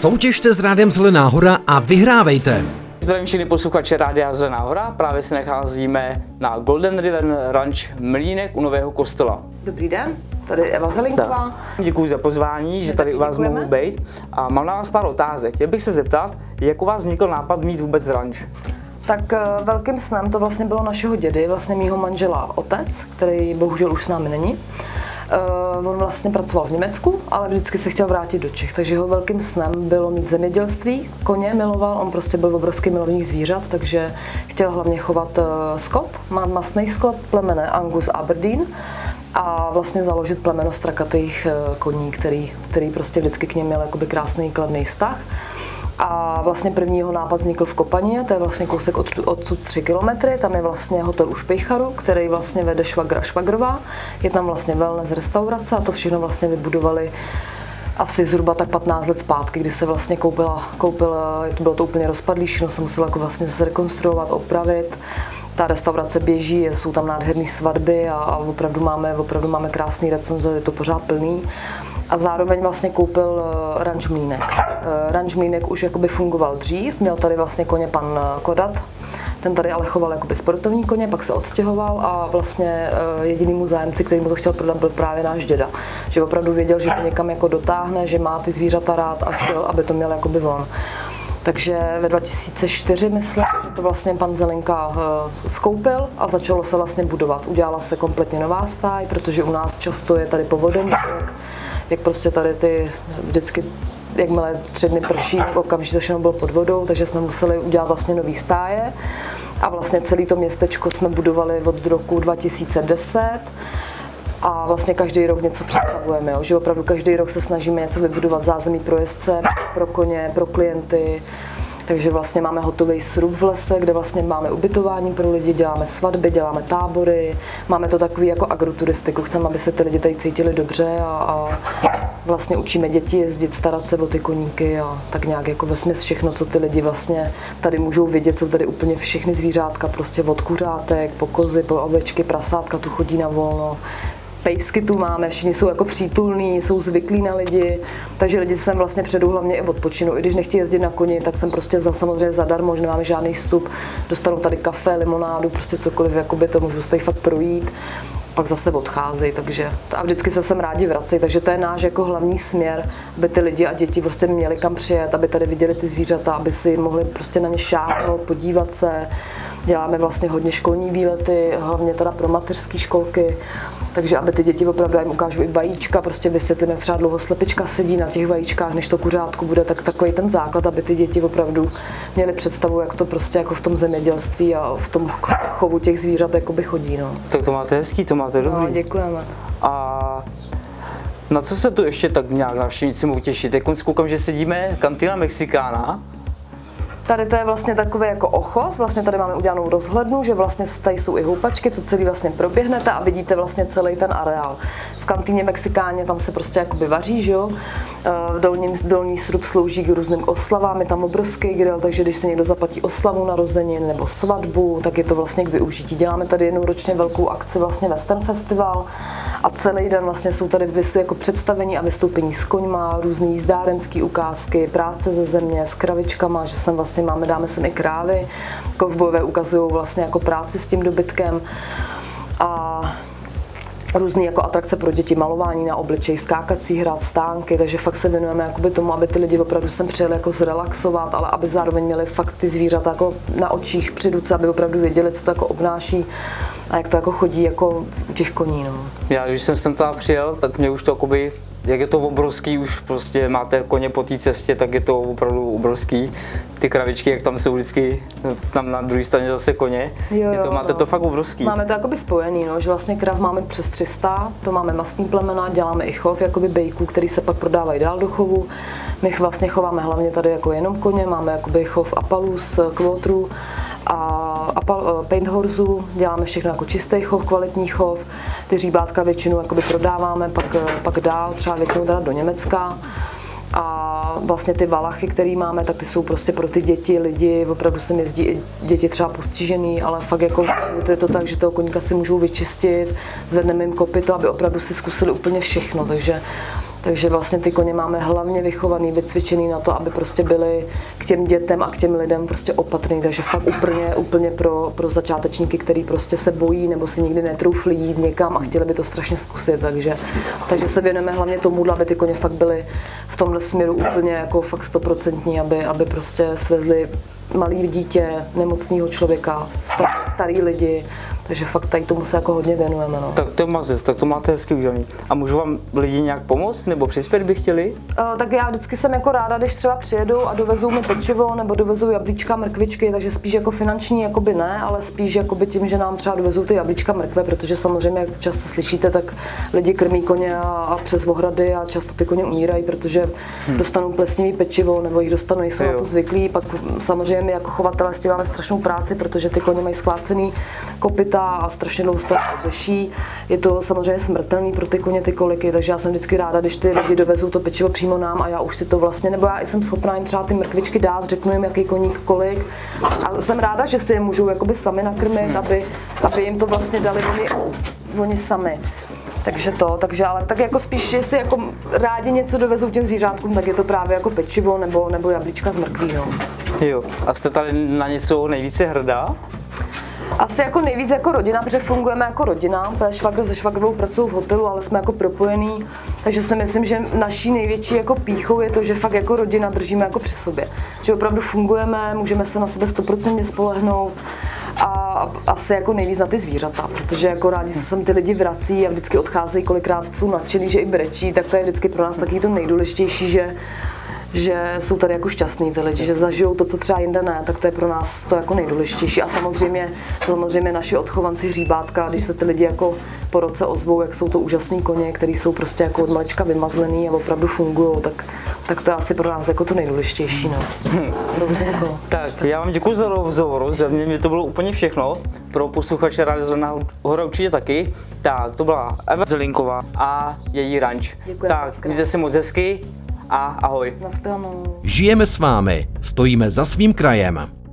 Soutěžte s Rádiem Zelená hora a vyhrávejte! Zdravím všechny posluchače Rádia Zelená hora, právě se nacházíme na Golden River Ranch Mlýnek u Nového Kostela. Dobrý den, tady Eva Zelinková. Děkuji za pozvání, že tady u vás mohu být a mám na vás pár otázek. Chtěl bych se zeptat, jak u vás vznikl nápad mít vůbec ranč? Tak velkým snem to vlastně bylo našeho dědy, vlastně mýho manžela otec, který bohužel už s námi není. On vlastně pracoval v Německu, ale vždycky se chtěl vrátit do Čech, takže jeho velkým snem bylo mít zemědělství, koně miloval, on prostě byl obrovský milovník zvířat, takže chtěl hlavně chovat skot, má mastný skot, plemene Angus Aberdeen a vlastně založit plemeno strakatých koní, který prostě vždycky k něm měl jakoby krásný kladný vztah. A vlastně první jeho nápad vznikl v Kopanině, to je vlastně kousek odsud 3 kilometry, tam je vlastně hotel u Špejcharu, který vlastně vede švagr a švagrová, je tam vlastně wellness restaurace a to všechno vlastně vybudovali asi zhruba tak 15 let zpátky, kdy se vlastně bylo to úplně rozpadlý, všechno se muselo jako vlastně zrekonstruovat, opravit. Ta restaurace běží, jsou tam nádherné svatby a opravdu máme krásný recenze, je to pořád plný. A zároveň vlastně koupil ranč Mlýnek. Ranč Mlýnek už jakoby fungoval dřív, měl tady vlastně koně pan Kodat, ten tady ale choval jakoby sportovní koně, pak se odstěhoval a vlastně jedinýmu zájemci, který mu to chtěl prodat, byl právě náš děda. Že opravdu věděl, že to někam jako dotáhne, že má ty zvířata rád a chtěl, aby to měl jakoby on. Takže ve 2004 myslím, že to vlastně pan Zelinka skoupil a začalo se vlastně budovat. Udělala se kompletně nová stáj, protože u nás často je tady povodeníček, jak prostě tady ty vždycky, jakmile 3 dny prší, okamžitě všechno bylo pod vodou, takže jsme museli udělat vlastně nový stáje a vlastně celé to městečko jsme budovali od roku 2010 a vlastně každý rok něco představujeme, jo? Že opravdu každý rok se snažíme něco vybudovat, zázemí pro jezdce, pro koně, pro klienty. Takže vlastně máme hotový srub v lese, kde vlastně máme ubytování pro lidi, děláme svatby, děláme tábory, máme to takový jako agroturistiku, chceme, aby se ty lidi tady cítili dobře a vlastně učíme děti jezdit, starat se o ty koníky a tak nějak jako vesměs všechno, co ty lidi vlastně tady můžou vidět, jsou tady úplně všechny zvířátka, prostě od kuřátek, po kozy, po ovečky, prasátka tu chodí na volno. Pejsky tu máme, všichni jsou jako přítulní, jsou zvyklí na lidi, takže lidi sem vlastně předu hlavně i odpočinu. I když nechtějí jezdit na koni, tak jsem prostě samozřejmě zadarmo, že nemáme žádný vstup, dostanou tady kafe, limonádu, prostě cokoliv, jakoby to můžu se tady fakt projít, pak zase odcházejí, takže a vždycky se sem rádi vracejí, takže to je náš jako hlavní směr, aby ty lidi a děti prostě měli kam přijet, aby tady viděli ty zvířata, aby si mohli prostě na ně šáhnout, podívat se. Děláme vlastně hodně školní výlety, hlavně teda pro mateřské školky, takže aby ty děti opravdu jim ukážou i vajíčka, prostě vysvětlíme, jak třeba dlouho slepička sedí na těch vajíčkách, než to kuřátko bude, tak takový ten základ, aby ty děti opravdu měly představu, jak to prostě jako v tom zemědělství a v tom chovu těch zvířat jakoby chodí. No. Tak to máte hezký, to máte dobrý. No, děkujeme. A na co se tu ještě tak nějak návštěvníci mohou těšit? Jak koukám, že sedíme Cantina Mexikána. Tady to je vlastně takový jako ochos, vlastně tady máme udělanou rozhlednu, že vlastně tady jsou i houpačky, to celý vlastně proběhnete a vidíte vlastně celý ten areál. V kantýně Mexikáně tam se prostě jakoby vaří, že jo. Dolní srub slouží k různým oslavám, je tam obrovský grill, takže když se někdo zaplatí oslavu narozenin nebo svatbu, tak je to vlastně k využití. Děláme tady jednou ročně velkou akci vlastně Western Festival a celý den vlastně jsou tady jako představení a vystoupení s koňma, různý jízdárenský ukázky, práce ze země, s kravičkama, že sem vlastně dáme sem i krávy, kovbojové ukazují vlastně jako práci s tím dobytkem a různý jako atrakce pro děti, malování na obličej, skákací hrad, stánky, takže fakt se věnujeme jakoby tomu, aby ty lidi opravdu sem přijeli jako zrelaxovat, ale aby zároveň měli fakt ty zvířata jako na očích při ruce, aby opravdu věděli, co to jako obnáší a jak to jako chodí jako u těch koní. No. Já když jsem sem tam přijel, tak mě už to jakoby, jak je to obrovský, už prostě máte koně po té cestě, tak je to opravdu obrovský. Ty kravičky, jak tam jsou vždycky, tam na druhé straně zase koně, máte to fakt obrovský. Máme to jakoby spojený, no, že vlastně krav máme přes 300, to máme mastný plemena, děláme i chov jakoby bejků, který se pak prodávají dál do chovu. My vlastně chováme hlavně tady jako jenom koně, máme jakoby chov apalus, kvotrů a paint horzu, děláme všechno jako čistý chov, kvalitní chov, ty říbátka většinou jakoby prodáváme, pak dál, třeba většinou teda do Německa. A vlastně ty valachy, které máme, tak ty jsou prostě pro ty děti, lidi, opravdu sem jezdí i děti třeba postižený, ale fakt jako je to tak, že toho koníka si můžou vyčistit, zvedneme jim kopyto, aby opravdu si zkusili úplně všechno, takže Takže vlastně ty koně máme hlavně vychovaný, vycvičený na to, aby prostě byli k těm dětem a k těm lidem prostě opatrný. Takže fakt úplně pro začátečníky, který prostě se bojí nebo si nikdy netroufli jít někam a chtěli by to strašně zkusit. Takže se věnujeme hlavně tomu, aby ty koně fakt byly v tomhle směru úplně jako fakt 100%, aby prostě svezli malý dítě, nemocného člověka, starý lidi. Takže fakt tady tomu se jako hodně věnujeme. No. Tak to tak to máte hezky udělané. A můžu vám lidi nějak pomoct nebo přispět by chtěli? Tak já vždycky jsem jako ráda, když třeba přijedou a dovezou mi pečivo nebo dovezou jablíčka, mrkvičky, takže spíš jako finanční jakoby ne, ale spíš jakoby tím, že nám třeba dovezou ty jablíčka, mrkve, protože samozřejmě, jak často slyšíte, tak lidi krmí koně a přes ohrady a často ty koně umírají, protože dostanou plesnivý pečivo nebo jich dostanou, nejsou na to zvyklí. Pak samozřejmě my jako chovatelé s tím máme strašnou práci, protože ty koně mají schvácený kopyta a strašně dlouho se to řeší. Je to samozřejmě smrtelný pro ty koně, ty koliky, takže já jsem vždycky ráda, když ty lidi dovezou to pečivo přímo nám a já už si to vlastně, nebo já jsem schopná jim třeba ty mrkvičky dát, řeknu jim, jaký koník kolik. A jsem ráda, že si je můžou jakoby sami nakrmit, aby jim to vlastně dali oni sami. Takže ale tak jako spíš, jestli jako rádi něco dovezou těm zvířátkům, tak je to právě jako pečivo nebo jablíčka z mrkví. No. Jo, a jste tady na něco nejvíce hrdá? Asi jako nejvíc jako rodina, protože fungujeme jako rodina, švagr se švagrovou pracují v hotelu, ale jsme jako propojení, takže si myslím, že naší největší jako pýchou je to, že fakt jako rodina držíme jako při sobě. Že opravdu fungujeme, můžeme se na sebe 100% spolehnout a asi jako nejvíc na ty zvířata, protože jako rádi se sem ty lidi vrací a vždycky odcházejí, kolikrát jsou nadšený, že i brečí, tak to je vždycky pro nás taky to nejdůležitější, že jsou tady jako šťastní ty lidi, že zažijou to, co třeba jinde ne, tak to je pro nás to jako nejdůležitější. A samozřejmě naši odchovanci hříbátka, když se ty lidi jako po roce ozvou, jak jsou to úžasný koně, který jsou prostě jako od malička vymazlený a opravdu fungují, tak to je asi pro nás jako to nejdůležitější. No. Tak, já vám děkuji za rozhovor, za mě to bylo úplně všechno. Pro posluchače Rádia Zelená hora určitě taky. Tak, to byla Eva Zelinková a její ranč. Děkuji. Tak, mějte se moc hezky a ahoj. Nashledanou. Žijeme s vámi, stojíme za svým krajem.